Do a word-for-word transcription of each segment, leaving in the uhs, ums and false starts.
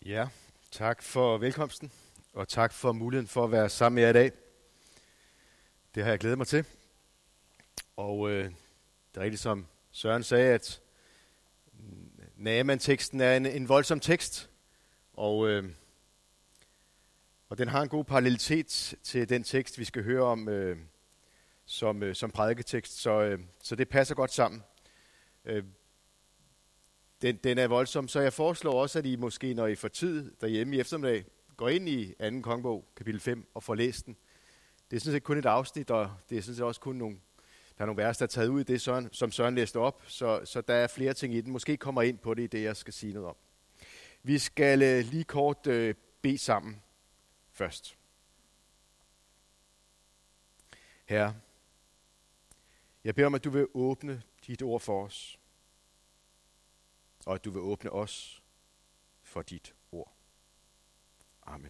Ja, tak for velkomsten, og tak for muligheden for at være sammen med jer i dag. Det har jeg glædet mig til. Og øh, det er rigtigt, som Søren sagde, at Naaman-teksten er en, en voldsom tekst, og, øh, og den har en god parallelitet til den tekst, vi skal høre om øh, som, øh, som prædiketekst, så, øh, så det passer godt sammen. Øh, Den, den er voldsom, så jeg foreslår også, at I måske, når I får tid derhjemme i eftermiddag, går ind i anden kongebog, kapitel fem, og får læst den. Det er sådan set kun et afsnit, og det er sådan set også kun nogle, der er nogle vers, der er taget ud i det, Søren, som Søren læste op, så, så der er flere ting i den. Måske kommer ind på det i det, jeg skal sige noget om. Vi skal uh, lige kort uh, bede sammen først. Herre, jeg beder om, at du vil åbne dit ord for os, og at du vil åbne os for dit ord. Amen.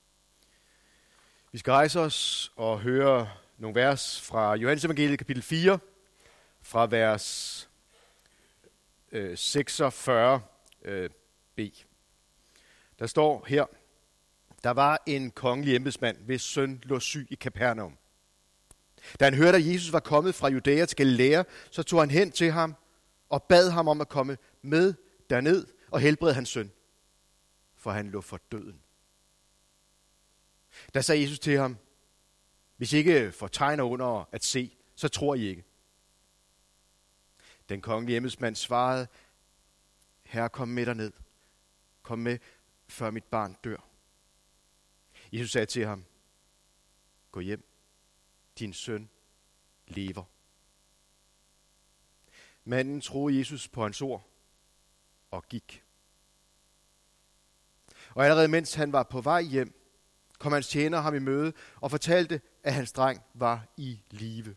Vi skal rejse os og høre nogle vers fra Johannes evangeliet kapitel fire, fra vers øh, seksogfyrre øh, b. Der står her: Der var en kongelig embedsmand, hvis søn lå syg i Kapernaum. Da han hørte, at Jesus var kommet fra Judæa til Galilea, så tog han hen til ham og bad ham om at komme med derned og helbrede hans søn, for han lå for døden. Der sagde Jesus til ham: Hvis I ikke får tegner under at se, så tror I ikke. Den kongelige embedsmand svarede: Herre, kom med derned. Kom med, før mit barn dør. Jesus sagde til ham: Gå hjem. Din søn lever. Manden troede Jesus på hans ord og gik. Og allerede mens han var på vej hjem, kom hans tjener ham i møde og fortalte, at hans dreng var i live.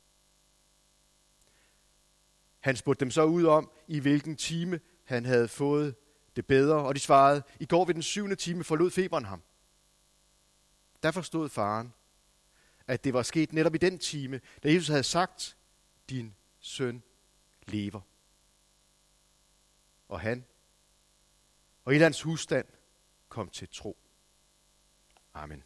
Han spurgte dem så ud om, i hvilken time han havde fået det bedre, og de svarede: I går ved den syvende time forlod feberen ham. Der forstod faren, at det var sket netop i den time, da Jesus havde sagt: Din søn lever. Og han og hele hans husstand kom til tro. Amen.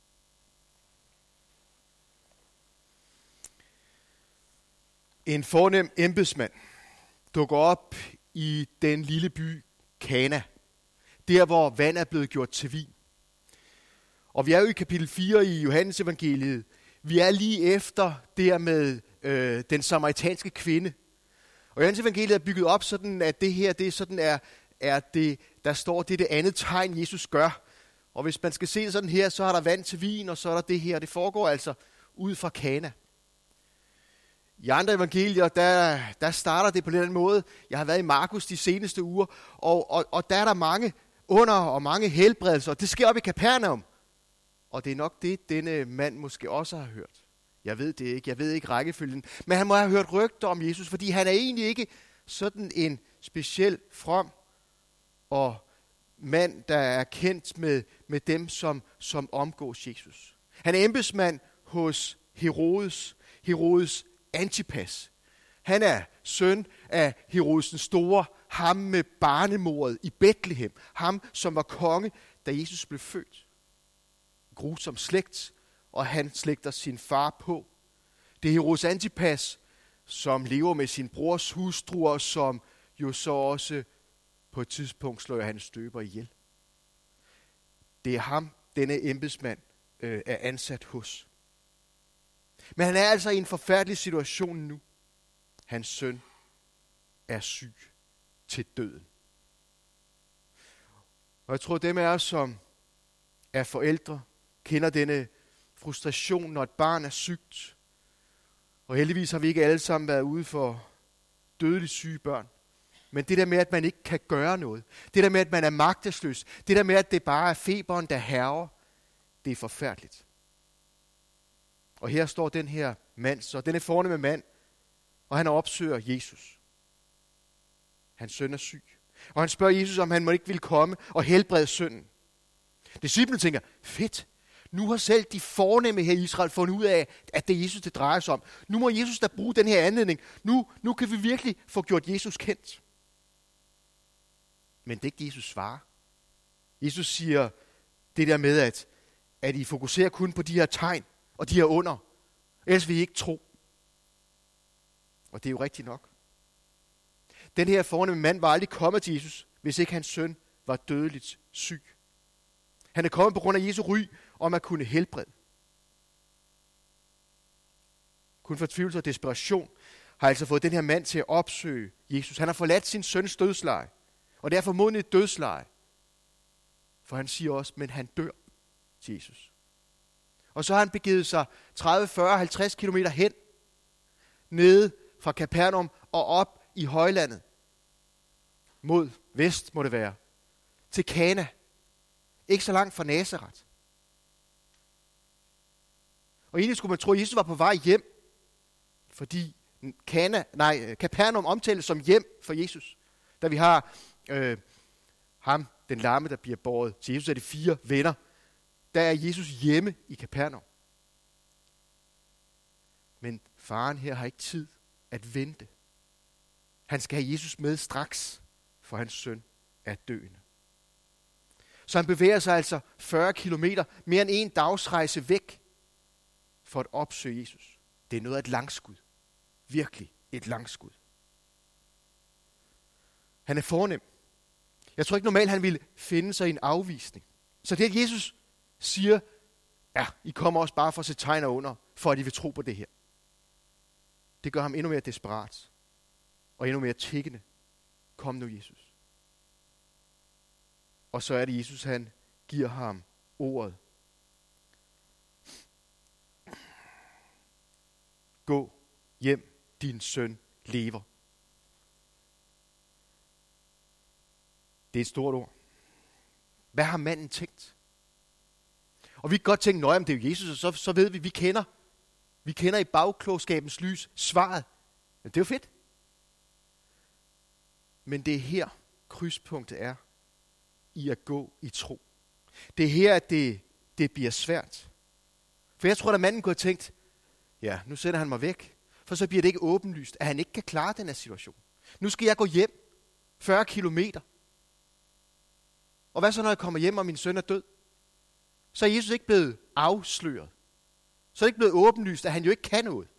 En fornem embedsmand dukker op i den lille by Kana, der hvor vand er blevet gjort til vin. Og vi er jo i kapitel fire i Johannes evangeliet. Vi er lige efter der med øh, den samaritanske kvinde. Og Johannes evangeliet er bygget op sådan, at det her, det sådan er, er det, der står, det er det andet tegn, Jesus gør. Og hvis man skal se det sådan her, så er der vand til vin, og så er der det her. Det foregår altså ud fra Kana. I andre evangelier, der, der starter det på den måde. Jeg har været i Markus de seneste uger, og, og, og der er der mange under og mange helbredelser. Og det sker op i Kapernaum. Og det er nok det, denne mand måske også har hørt. Jeg ved det ikke, jeg ved ikke rækkefølgen. Men han må have hørt rygter om Jesus, fordi han er egentlig ikke sådan en speciel from og mand, der er kendt med, med dem, som, som omgås Jesus. Han er embedsmand hos Herodes, Herodes Antipas. Han er søn af Herodes den store, ham med barnemordet i Betlehem. Ham, som var konge, da Jesus blev født. Grusom slægt, og han slægter sin far på. Det er Herodes Antipas, som lever med sin brors hustruer, som jo så også på et tidspunkt slår Johannes Døber ihjel. Det er ham, denne embedsmand øh, er ansat hos. Men han er altså i en forfærdelig situation nu. Hans søn er syg til døden. Og jeg tror, dem af os, som er forældre, kender denne frustration, når et barn er sygt. Og heldigvis har vi ikke alle sammen været ude for dødeligt syge børn. Men det der med, at man ikke kan gøre noget, det der med, at man er magtesløs, det der med, at det bare er feberen, der hærger, det er forfærdeligt. Og her står den her mand, så den er fornemme mand, og han opsøger Jesus. Hans søn er syg. Og han spørger Jesus, om han må ikke ville komme og helbrede sønnen. Disciplene tænker: fedt, nu har selv de fornemme her i Israel fundet ud af, at det er Jesus, det drejer sig om. Nu må Jesus da bruge den her anledning. Nu, nu kan vi virkelig få gjort Jesus kendt. Men det er ikke det, Jesus svarer. Jesus siger det der med, at, at I fokuserer kun på de her tegn og de her under. Ellers vil I ikke tro. Og det er jo rigtigt nok. Den her fornemme mand var aldrig kommet til Jesus, hvis ikke hans søn var dødeligt syg. Han er kommet på grund af Jesu ry om at kunne helbrede. Kun fortvivlelse og desperation har altså fået den her mand til at opsøge Jesus. Han har forladt sin søns dødsleje, og det er formodentlig et dødsleje. For han siger også, men han dør til Jesus. Og så har han begivet sig tredive, fyrre, halvtreds kilometer hen, nede fra Kapernaum og op i højlandet, mod vest må det være, til Kana. Ikke så langt fra Nazaret. Og egentlig skulle man tro, at Jesus var på vej hjem, fordi Kana, nej, Kapernaum omtales som hjem for Jesus. Da vi har øh, ham, den lamme, der bliver båret til Jesus, er det fire venner. Der er Jesus hjemme i Kapernaum. Men faren her har ikke tid at vente. Han skal have Jesus med straks, for hans søn er døende. Så han bevæger sig altså fyrre kilometer, mere end en dagsrejse væk, for at opsøge Jesus. Det er noget af et langskud. Virkelig et langskud. Han er fornem. Jeg tror ikke normalt, han ville finde sig i en afvisning. Så det, at Jesus siger, ja, I kommer også bare for at se tegner under, for at I vil tro på det her. Det gør ham endnu mere desperat. Og endnu mere tiggende. Kom nu, Jesus. Og så er det Jesus, han giver ham ordet. Gå hjem, din søn lever. Det er et stort ord. Hvad har manden tænkt? Og vi kan godt tænke, nøj, om det er jo Jesus, og så, så ved vi, vi kender. Vi kender i bagklogskabens lys svaret. Men det er jo fedt. Men det er her, krydspunktet er i at gå i tro. Det er her, at det, det bliver svært. For jeg tror, at manden kunne have tænkt, ja, nu sender han mig væk, for så bliver det ikke åbenlyst, at han ikke kan klare den her situation. Nu skal jeg gå hjem fyrre kilometer. Og hvad så, når jeg kommer hjem, og min søn er død? Så er Jesus ikke blevet afsløret. Så er det ikke blevet åbenlyst, at han jo ikke kan noget.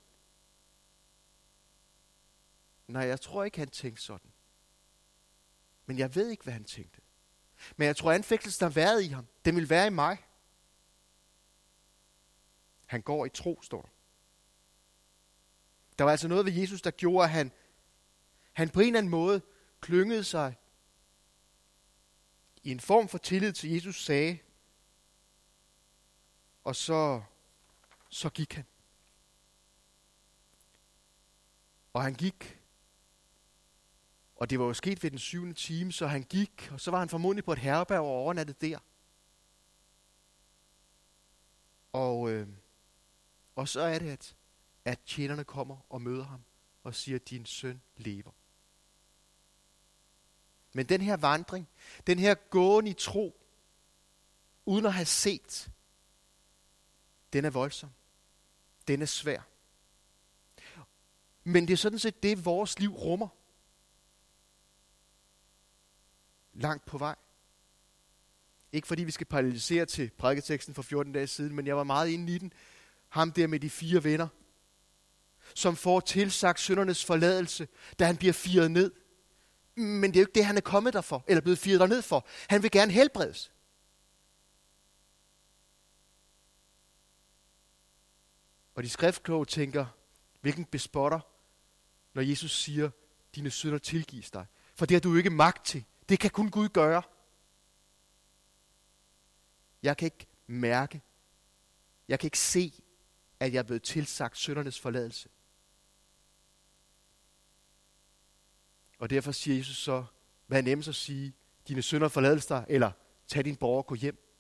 Nej, jeg tror ikke, han tænkte sådan. Men jeg ved ikke, hvad han tænkte. Men jeg tror, at anfægtelsen har været i ham. Den vil være i mig. Han går i tro, står der. Der var altså noget ved Jesus, der gjorde, at han, han på en eller anden måde klyngede sig i en form for tillid til Jesus sagde, og så, så gik han. Og han gik, og det var jo sket ved den syvende time, så han gik, og så var han formodentlig på et herberg og overnattet der. Og, øh, og så er det, at, at tjenerne kommer og møder ham og siger, at din søn lever. Men den her vandring, den her gåen i tro, uden at have set, den er voldsom. Den er svær. Men det er sådan set det, vores liv rummer. Langt på vej. Ikke fordi vi skal paralysere til prædiketeksten for fjorten dage siden, men jeg var meget inde i den. Ham der med de fire venner, som får tilsagt syndernes forladelse, da han bliver firet ned. Men det er jo ikke det, han er kommet der for, eller blevet firet derned for. Han vil gerne helbredes. Og de skriftkloge tænker, hvilken bespotter, når Jesus siger, dine synder tilgives dig. For det har du jo ikke magt til. Det kan kun Gud gøre. Jeg kan ikke mærke, jeg kan ikke se, at jeg er blevet tilsagt syndernes forladelse. Og derfor siger Jesus så, hvad er nemmest at sige, dine synder forlades dig, eller tag din borger og gå hjem.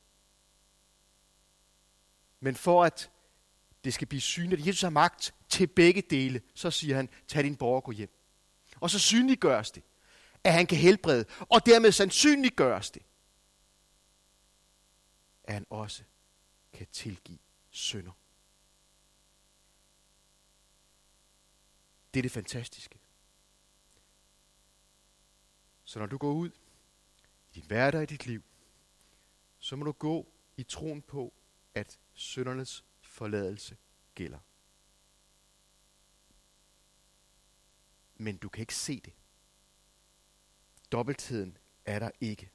Men for at det skal blive synligt, at Jesus har magt til begge dele, så siger han, tag din borger og gå hjem. Og så synliggøres det, at han kan helbrede, og dermed sandsynliggøres det, at han også kan tilgive synder. Det er det fantastiske. Så når du går ud i din hverdag i dit liv, så må du gå i troen på, at syndernes forladelse gælder. Men du kan ikke se det. Dobbeltheden er der ikke.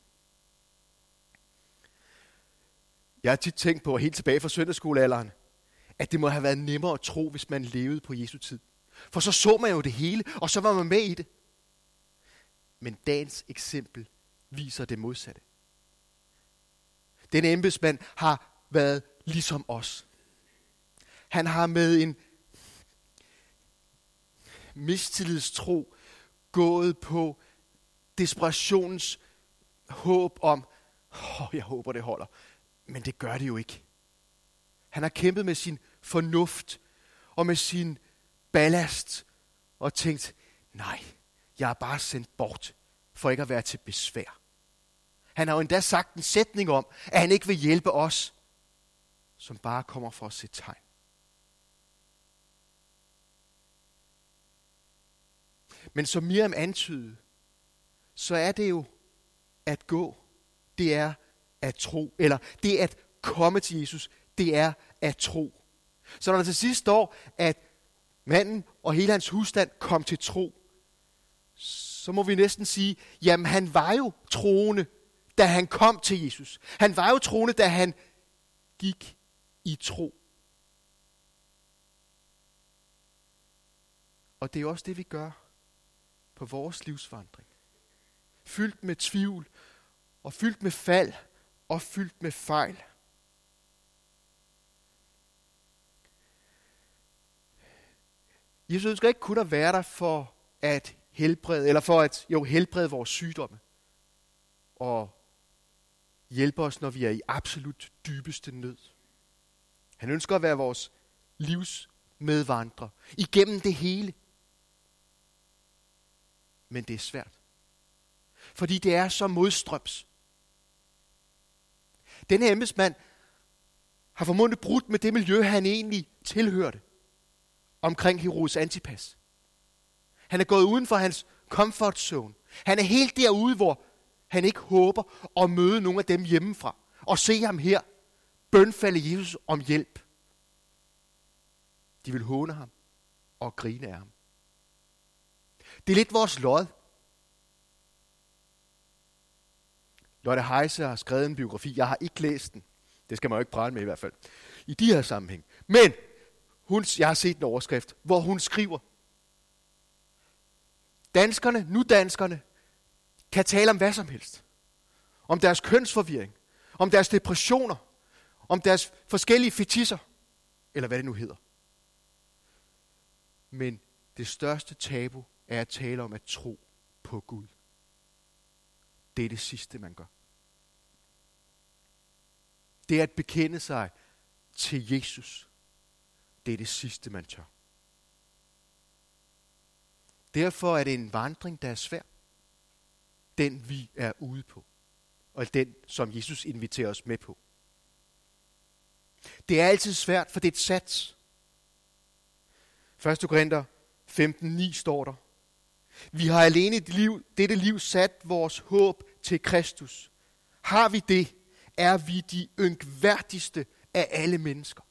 Jeg har tit tænkt på, helt tilbage fra søndagsskolealderen, at det må have været nemmere at tro, hvis man levede på Jesu tid. For så så man jo det hele, og så var man med i det. Men dagens eksempel viser det modsatte. Denne embedsmand har været ligesom os. Han har med en mistillidstro gået på desperationens håb om, åh, jeg håber det holder, men det gør det jo ikke. Han har kæmpet med sin fornuft og med sin ballast og tænkt, nej, jeg er bare sendt bort for ikke at være til besvær. Han har jo endda sagt en sætning om, at han ikke vil hjælpe os, som bare kommer for at se tegn. Men som Miriam antydede, så er det jo at gå, det er at tro, eller det at komme til Jesus, det er at tro. Så når der til sidst står, at manden og hele hans husstand kom til tro, så må vi næsten sige, jamen han var jo troende, da han kom til Jesus. Han var jo troende, da han gik i tro. Og det er også det, vi gør på vores livsvandring. Fyldt med tvivl, og fyldt med fald, og fyldt med fejl. Jesus ønsker ikke kun at være der for at helbrede, eller for at jo helbrede vores sygdomme, og hjælpe os, når vi er i absolut dybeste nød. Han ønsker at være vores livs medvandrer igennem det hele. Men det er svært. Fordi det er så modstrøms. Denne embedsmand har formodentlig brudt med det miljø, han egentlig tilhørte omkring Herodes Antipas. Han er gået uden for hans comfort zone. Han er helt derude, hvor han ikke håber at møde nogle af dem hjemmefra. Og se ham her bønfalde Jesus om hjælp. De vil håne ham og grine af ham. Det er lidt vores lod. Lotte Heise har skrevet en biografi. Jeg har ikke læst den. Det skal man jo ikke prale med i hvert fald. I de her sammenhæng. Men hun, jeg har set en overskrift, hvor hun skriver, danskerne, nu danskerne, kan tale om hvad som helst. Om deres kønsforvirring, om deres depressioner, om deres forskellige fetisser, eller hvad det nu hedder. Men det største tabu er at tale om at tro på Gud. Det er det sidste, man gør. Det er at bekende sig til Jesus. Det er det sidste, man tør. Derfor er det en vandring, der er svær. Den vi er ude på. Og den, som Jesus inviterer os med på. Det er altid svært, for det er et sats. første Korinther femten ni står der. Vi har alene det liv, dette liv sat vores håb til Kristus. Har vi det, er vi de ynkværdigste af alle mennesker.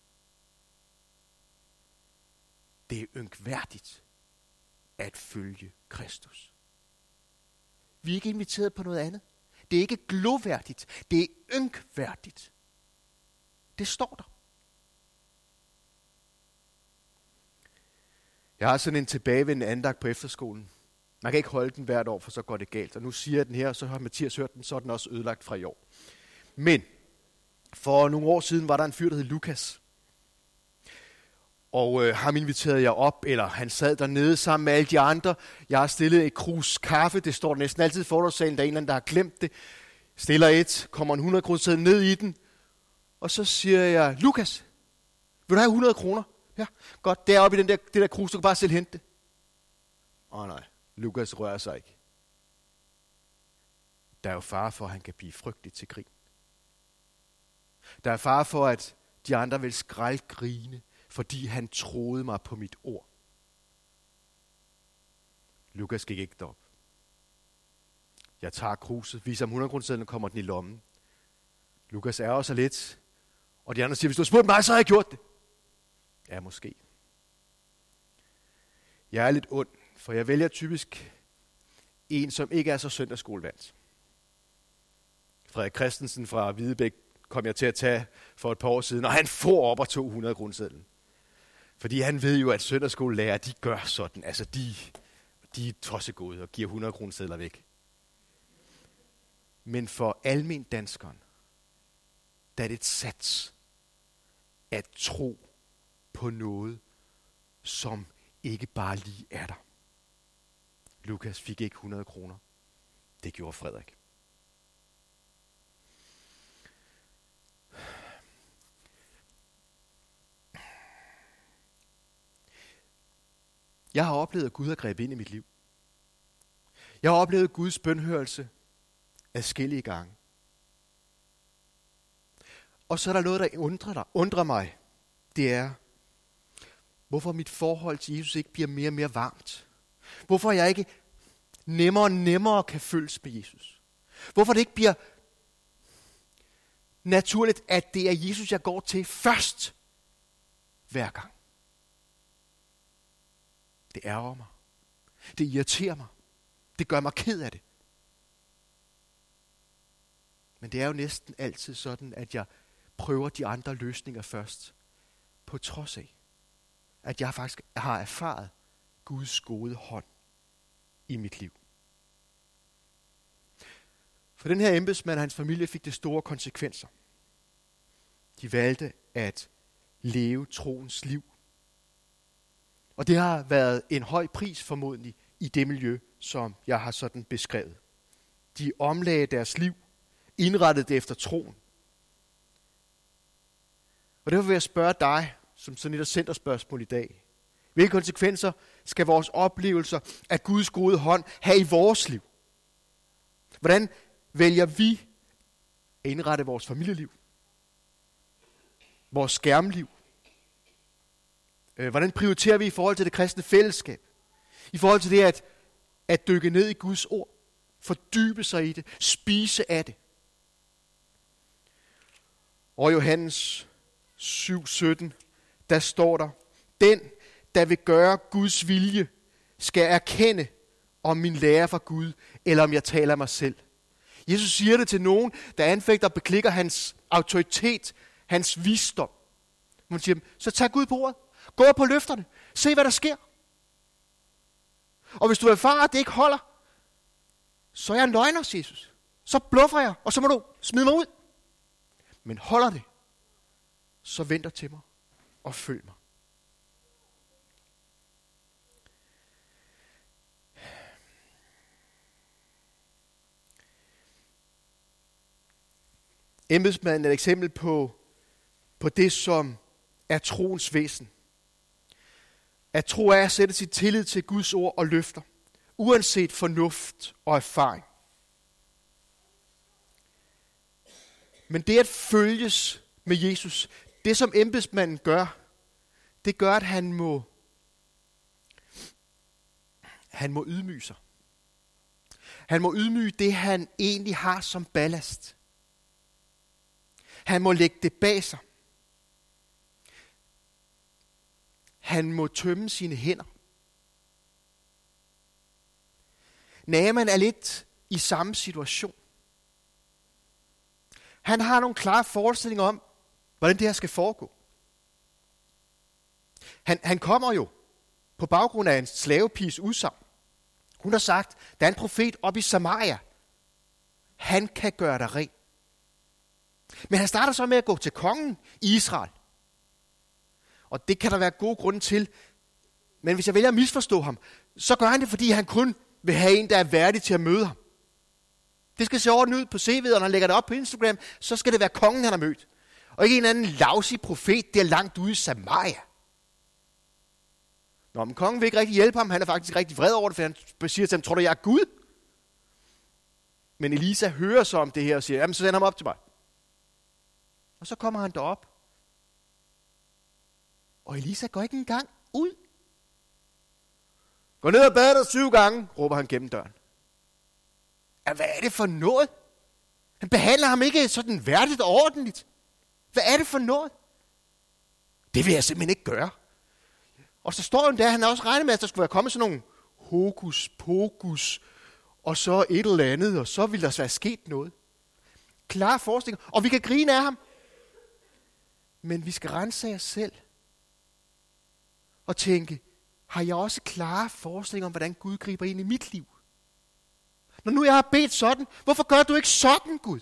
Det er ynkværdigt at følge Kristus. Vi er ikke inviteret på noget andet. Det er ikke gloværdigt. Det er ynkværdigt. Det står der. Jeg har sådan en tilbagevendende andagt på efterskolen. Man kan ikke holde den hvert år, for så går det galt. Og nu siger jeg den her, så har Mathias hørt den, så er den også ødelagt fra i år. Men for nogle år siden var der en fyr, der hed Lukas. Og øh, ham inviterede jeg op, eller han sad dernede sammen med alle de andre. Jeg har stillet et krus kaffe, det står næsten altid i fordragssalen, der er en eller anden, der har glemt det. Stiller et, kommer en hundrede kroner ned i den. Og så siger jeg, Lukas, vil du have hundrede kroner? Ja, godt, deroppe i den der, det der krus, du kan bare selv hente det. Åh nej, Lukas rører sig ikke. Der er jo fare for, at han kan blive frygtelig til grin. Der er fare for, at de andre vil skraldgrine, fordi han troede mig på mit ord. Lukas gik ikke derop. Jeg tager kruset, viser ham hundrede kroner, og kommer den i lommen. Lukas ærger sig lidt, og de andre siger, hvis du har spurgt mig, så har jeg gjort det. Ja, måske. Jeg er lidt ond, for jeg vælger typisk en, som ikke er så søndagsskolevandt. Frederik Christensen fra Hvidebæk kom jeg til at tage for et par år siden, og han får op og to hundrede grundsedlen. Fordi han ved jo, at søndagsskolelærer, de gør sådan. Altså, de, de er tossegode og giver hundrede kronesedler væk. Men for almen danskeren, der er det et sats at tro på noget, som ikke bare lige er der. Lukas fik ikke hundrede kroner. Det gjorde Frederik. Jeg har oplevet, at Gud har grebet ind i mit liv. Jeg har oplevet Guds bønhørelse adskillige gange. Og så er der noget, der undrer, dig, undrer mig. Det er, hvorfor mit forhold til Jesus ikke bliver mere og mere varmt. Hvorfor jeg ikke nemmere og nemmere kan følges med Jesus. Hvorfor det ikke bliver naturligt, at det er Jesus, jeg går til først hver gang. Det ærger mig. Det irriterer mig. Det gør mig ked af det. Men det er jo næsten altid sådan, at jeg prøver de andre løsninger først. På trods af, at jeg faktisk har erfaret Guds gode hånd i mit liv. For den her embedsmand og hans familie fik det store konsekvenser. De valgte at leve troens liv. Og det har været en høj pris formodentlig i det miljø, som jeg har sådan beskrevet. De omlagde deres liv, indrettede det efter troen. Og derfor vil jeg spørge dig, som sådan et centerspørgsmål i dag. Hvilke konsekvenser skal vores oplevelser af Guds gode hånd have i vores liv? Hvordan vælger vi at indrette vores familieliv? Vores skærmliv? Hvordan prioriterer vi i forhold til det kristne fællesskab? I forhold til det at, at dykke ned i Guds ord, fordybe sig i det, spise af det. Og Johannes syv sytten, der står der, den, der vil gøre Guds vilje, skal erkende, om min lærer fra Gud, eller om jeg taler mig selv. Jesus siger det til nogen, der anfægter og beklikker hans autoritet, hans visdom. Man siger, så tag Gud på ordet. Gå på løfterne. Se, hvad der sker. Og hvis du erfarer, at det ikke holder, så er jeg en løgner, Jesus. Så bluffer jeg, og så må du smide mig ud. Men holder det, så vent dig til mig og følg mig. Embedsmanden er et eksempel på, på det, som er troens væsen. At tro er at sætte sit tillid til Guds ord og løfter, uanset fornuft og erfaring. Men det at følges med Jesus, det som embedsmanden gør, det gør, at han må, han må ydmyge sig. Han må ydmyge det, han egentlig har som ballast. Han må lægge det bag sig. Han må tømme sine hænder. Naaman er lidt i samme situation. Han har nogle klare forestillinger om, hvordan det her skal foregå. Han, han kommer jo på baggrund af en slavepiges udsagn. Hun har sagt, der er en profet oppe i Samaria. Han kan gøre dig ren. Men han starter så med at gå til kongen i Israel. Og det kan der være gode grunde til. Men hvis jeg vælger at misforstå ham, så gør han det, fordi han kun vil have en, der er værdig til at møde ham. Det skal se ordentligt ud på C V'et, og når han lægger det op på Instagram, så skal det være kongen, han har mødt. Og ikke en anden lavsig profet, der er langt ude i Samaria. Nå, men kongen vil ikke rigtig hjælpe ham. Han er faktisk rigtig vred over det, for han siger til ham, tror du, jeg er Gud? Men Elisa hører så om det her og siger, jamen så send ham op til mig. Og så kommer han derop. Og Elisa går ikke engang ud. Gå ned og bad dig syv gange, råber han gennem døren. Ja, hvad er det for noget? Han behandler ham ikke sådan værdigt og ordentligt. Hvad er det for noget? Det vil jeg simpelthen ikke gøre. Og så står han der, han har også regnet med, at der skulle være kommet sådan nogle hokus pokus, og så et eller andet, og så vil der så være sket noget. Klar forestilling, og vi kan grine af ham. Men vi skal rense os selv og tænke, har jeg også klare forestillinger om, hvordan Gud griber ind i mit liv? Når nu jeg har bedt sådan, hvorfor gør du ikke sådan, Gud?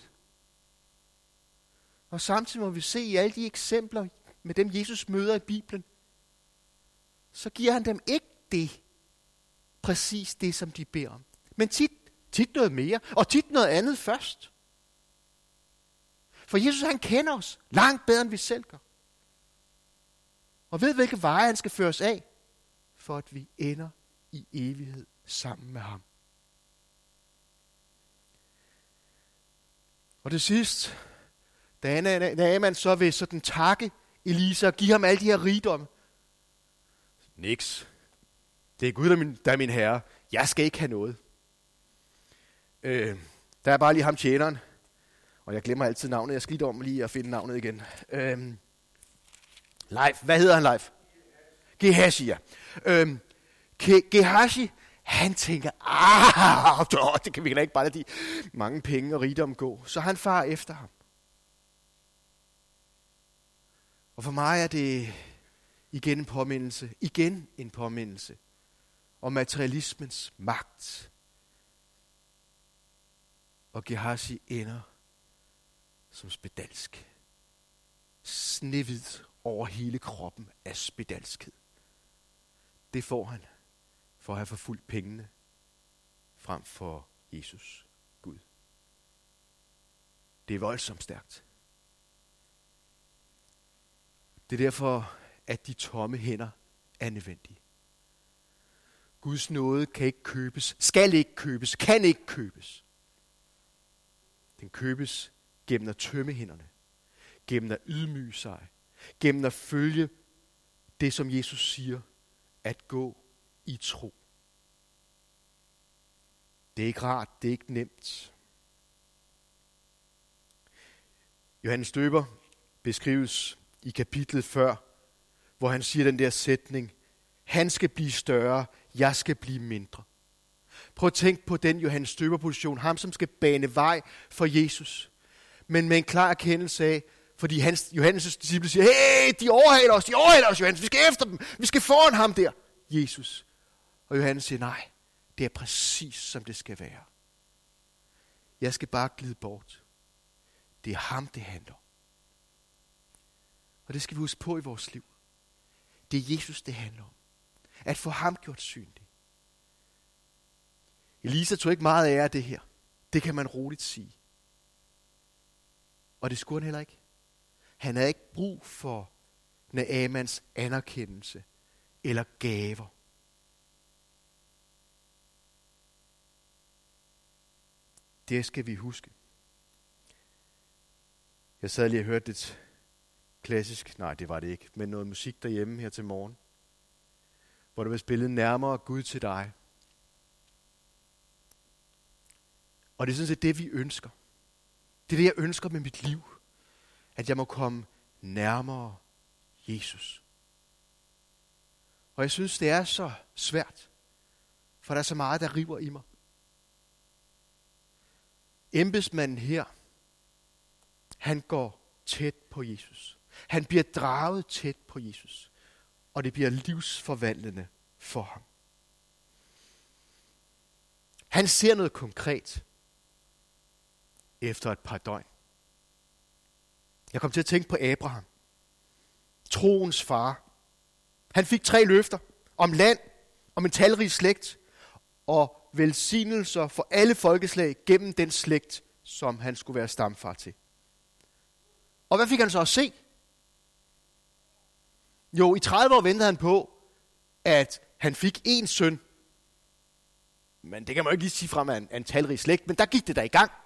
Og samtidig må vi se i alle de eksempler med dem, Jesus møder i Bibelen, så giver han dem ikke det, præcis det, som de beder om. Men tit, tit noget mere, og tit noget andet først. For Jesus, han kender os langt bedre, end vi selv gør. Og ved, hvilke veje han skal føre os af, for at vi ender i evighed sammen med ham. Og til sidst, da Naaman så vil sådan takke Elisa og give ham alle de her rigdomme. Niks. Det er Gud, der er min, der er min herre. Jeg skal ikke have noget. Øh, der er bare lige ham tjeneren. Og jeg glemmer altid navnet. Jeg skal lige om lige at finde navnet igen. Øh, Leif. Hvad hedder han, Leif? Gehazi, ja. Øh, Ge- Gehazi, han tænker, ah, det kan vi da ikke bare lade de mange penge og rigdom gå. Så han farer efter ham. Og for mig er det igen en påmindelse, igen en påmindelse om materialismens magt. Og Gehazi ender som spedalsk. Snehvid over hele kroppen af spedalskhed. Det får han for at have forfulgt pengene frem for Jesus, Gud. Det er voldsomt stærkt. Det er derfor, at de tomme hænder er nødvendige. Guds nåde kan ikke købes, skal ikke købes, kan ikke købes. Den købes gennem at tømme hænderne, gennem at ydmyge sig, gennem at følge det, som Jesus siger, at gå i tro. Det er ikke rart, det er ikke nemt. Johannes Døber beskrives i kapitlet før, hvor han siger den der sætning, han skal blive større, jeg skal blive mindre. Prøv at tænke på den Johannes Døber-position, ham som skal bane vej for Jesus. Men med en klar erkendelse af, fordi hans, Johannes' disciple siger, hey, de overhaler os, de overhaler os, Johannes, vi skal efter dem, vi skal foran ham der, Jesus. Og Johannes siger, nej, det er præcis som det skal være. Jeg skal bare glide bort. Det er ham, det handler om. Og det skal vi huske på i vores liv. Det er Jesus, det handler om. At få ham gjort synlig. Elisa tog ikke meget af det her. Det kan man roligt sige. Og det skulle han heller ikke. Han havde ikke brug for Naamans anerkendelse eller gaver. Det skal vi huske. Jeg sad lige og hørte et klassisk, nej det var det ikke, men noget musik derhjemme her til morgen, hvor der blev spillet nærmere Gud til dig. Og det er sådan set det, vi ønsker. Det er det, jeg ønsker med mit liv. At jeg må komme nærmere Jesus. Og jeg synes, det er så svært, for der er så meget, der river i mig. Embedsmanden her, han går tæt på Jesus. Han bliver draget tæt på Jesus. Og det bliver livsforvandlende for ham. Han ser noget konkret efter et par døgn. Jeg kom til at tænke på Abraham. Troens far. Han fik tre løfter om land, om en talrig slægt og velsignelser for alle folkeslag gennem den slægt, som han skulle være stamfar til. Og hvad fik han så at se? Jo, i tredive år ventede han på, at han fik én søn. Men det kan man jo ikke lige sige fra en, en talrig slægt, men der gik det der i gang.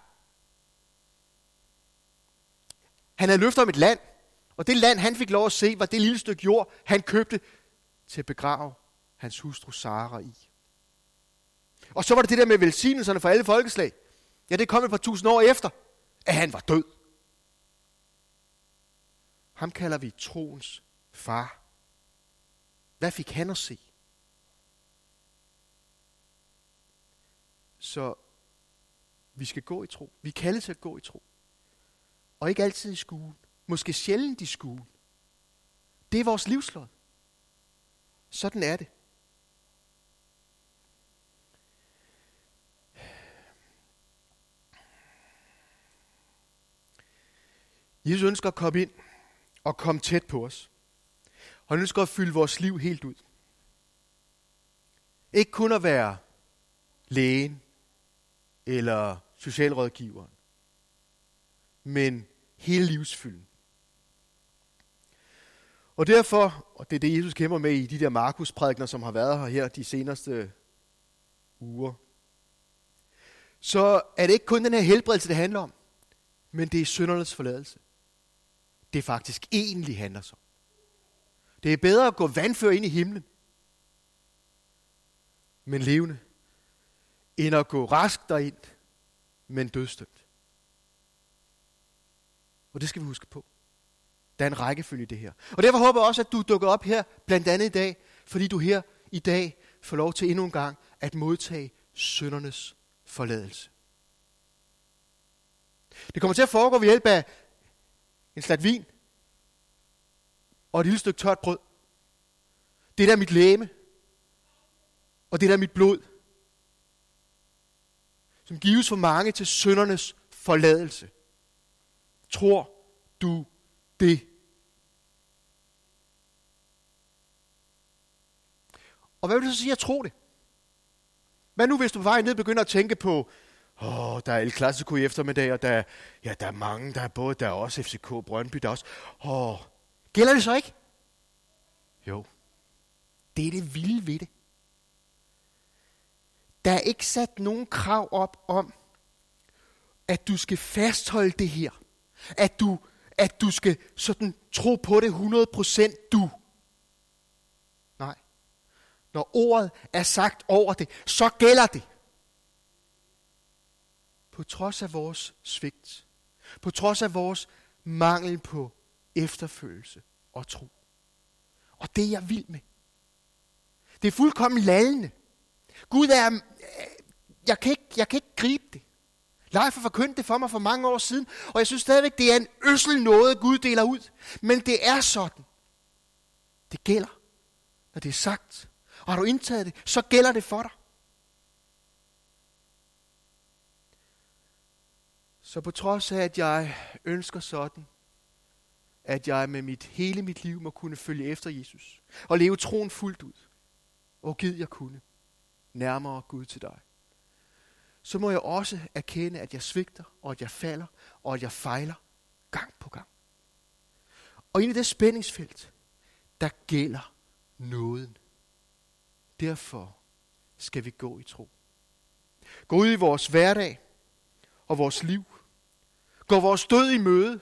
Han havde løftet om et land, og det land, han fik lov at se, var det lille stykke jord, han købte til at begrave hans hustru Sara i. Og så var det det der med velsignelserne for alle folkeslag. Ja, det kom et par tusind år efter, at han var død. Ham kalder vi troens far. Hvad fik han at se? Så vi skal gå i tro. Vi kalder til at gå i tro. Og ikke altid i skuen. Måske sjældent i skuen. Det er vores livslod. Sådan er det. Jesus ønsker at komme ind og komme tæt på os. Og han ønsker at fylde vores liv helt ud. Ikke kun at være lægen eller socialrådgiveren, men hele livsfylden. Og derfor, og det er det, Jesus kæmper med i de der Markus-prædikener, som har været her, her de seneste uger, så er det ikke kun den her helbredelse, det handler om, men det er syndernes forladelse. Det faktisk egentlig handler om. Det er bedre at gå vandfør ind i himlen, men levende, end at gå rask derind, men dødsdømt. Og det skal vi huske på. Der er en rækkefølge i det her. Og derfor håber jeg også, at du dukker op her, blandt andet i dag, fordi du her i dag får lov til endnu en gang at modtage syndernes forladelse. Det kommer til at foregå ved hjælp af en slat vin og et lille stykke tørt brød. Det der er mit legeme, og det der er mit blod, som gives for mange til syndernes forladelse. Tror du det? Og hvad vil du så sige at tro det? Hvad nu, hvis du på vej ned begynder at tænke på, åh, der er El Clasico i eftermiddag, og der, ja, der er mange, der er både, der er også F C K, Brøndby, der er også, åh, gælder det så ikke? Jo, det er det vilde ved det. Der er ikke sat nogen krav op om, at du skal fastholde det her. At du, at du skal sådan tro på det hundrede procent du. Nej. Når ordet er sagt over det, så gælder det. På trods af vores svigt. På trods af vores mangel på efterfølgelse og tro. Og det er jeg vild med. Det er fuldkommen lallende. Gud er, jeg kan ikke, jeg kan ikke gribe det. Leif har forkyndt det for mig for mange år siden, og jeg synes stadigvæk, det er en ødsel noget, Gud deler ud. Men det er sådan. Det gælder, når det er sagt. Og har du indtaget det, så gælder det for dig. Så på trods af, at jeg ønsker sådan, at jeg med mit hele mit liv må kunne følge efter Jesus, og leve troen fuldt ud, og gid jeg kunne, nærmere Gud til dig, så må jeg også erkende, at jeg svigter, og at jeg falder, og at jeg fejler gang på gang. Og inde i det spændingsfelt, der gælder nåden. Derfor skal vi gå i tro. Gå ud i vores hverdag og vores liv. Gå vores død i møde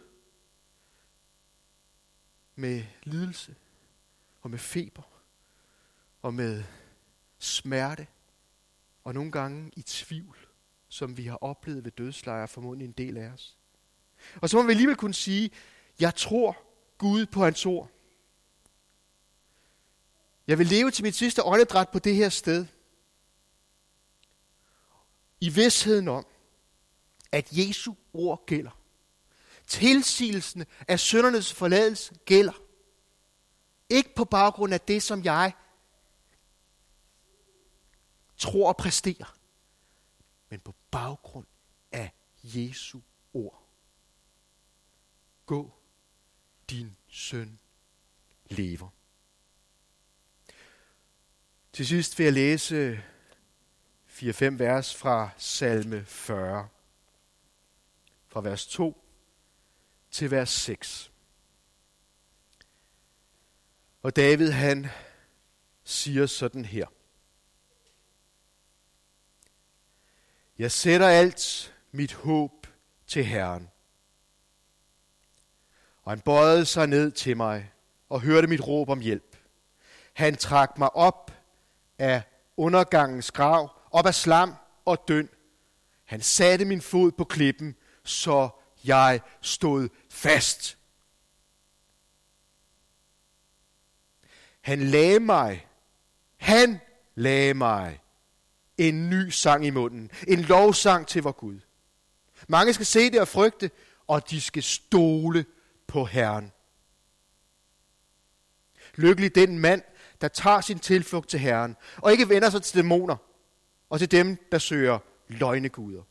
med lidelse og med feber og med smerte og nogle gange i tvivl, som vi har oplevet ved dødslejre, formodentlig en del af os. Og så må vi alligevel kunne sige, jeg tror Gud på hans ord. Jeg vil leve til mit sidste åndedræt på det her sted. I vidsheden om, at Jesu ord gælder. Tilsigelsen af syndernes forladelse gælder. Ikke på baggrund af det, som jeg tror og præsterer, men på baggrund af Jesu ord. Gå, din søn lever. Til sidst vil jeg læse fire fem vers fra salme fyrre. Fra vers to til vers seks. Og David han siger sådan her. Jeg sætter alt mit håb til Herren. Og han bøjede sig ned til mig og hørte mit råb om hjælp. Han trak mig op af undergangens grav, op af slam og døn. Han satte min fod på klippen, så jeg stod fast. Han lagde mig, han lagde mig en ny sang i munden, en lovsang til vor Gud. Mange skal se det og frygte, og de skal stole på Herren. Lykkelig den mand, der tager sin tilflugt til Herren, og ikke vender sig til dæmoner, og til dem, der søger løgneguder.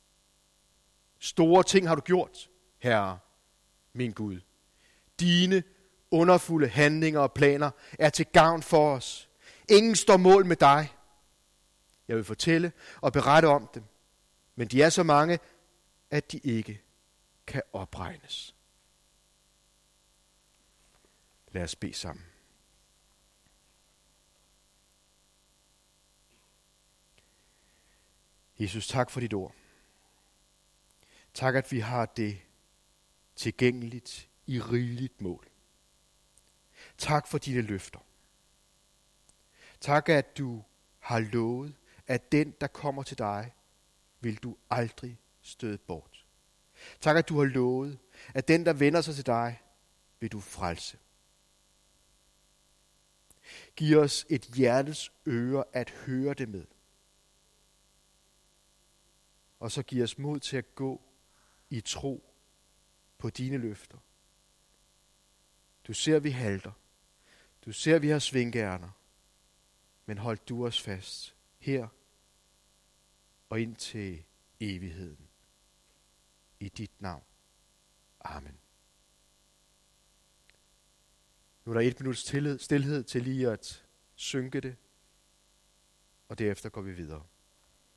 Store ting har du gjort, Herre, min Gud. Dine underfulde handlinger og planer er til gavn for os. Ingen står mål med dig. Jeg vil fortælle og berette om dem, men de er så mange, at de ikke kan opregnes. Lad os bede sammen. Jesus, tak for dit ord. Tak, at vi har det tilgængeligt i rigeligt mål. Tak for dine løfter. Tak, at du har lovet, at den, der kommer til dig, vil du aldrig støde bort. Tak, at du har lovet, at den, der vender sig til dig, vil du frelse. Giv os et hjertets øre at høre det med. Og så giv os mod til at gå i tro på dine løfter. Du ser, vi halter. Du ser, vi har svingærner. Men hold du os fast her og ind til evigheden. I dit navn. Amen. Nu er der et minuts stillhed til lige at synke det, og derefter går vi videre.